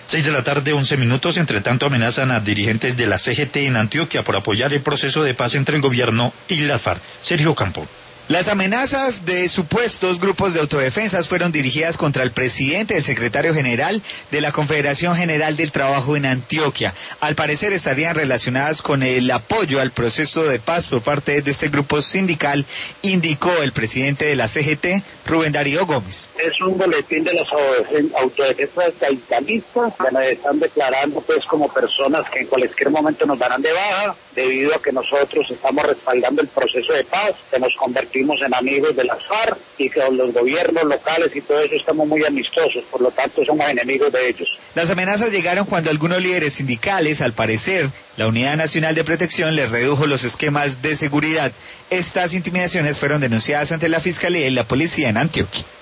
6:11 p.m. Entre tanto, amenazan a dirigentes de la CGT en Antioquia por apoyar el proceso de paz entre el gobierno y las FARC. Sergio Campo. Las amenazas de supuestos grupos de autodefensas fueron dirigidas contra el presidente y el secretario general de la Confederación General del Trabajo en Antioquia. Al parecer estarían relacionadas con el apoyo al proceso de paz por parte de este grupo sindical, indicó el presidente de la CGT, Rubén Darío Gómez. Es un boletín de las autodefensas capitalistas, que nos están declarando pues como personas que en cualquier momento nos darán de baja, debido a que nosotros estamos respaldando el proceso de paz, que nos convertimos en amigos de las FARC y que los gobiernos locales y todo eso estamos muy amistosos, por lo tanto somos enemigos de ellos. Las amenazas llegaron cuando algunos líderes sindicales, al parecer, la Unidad Nacional de Protección les redujo los esquemas de seguridad. Estas intimidaciones fueron denunciadas ante la Fiscalía y la Policía en Antioquia.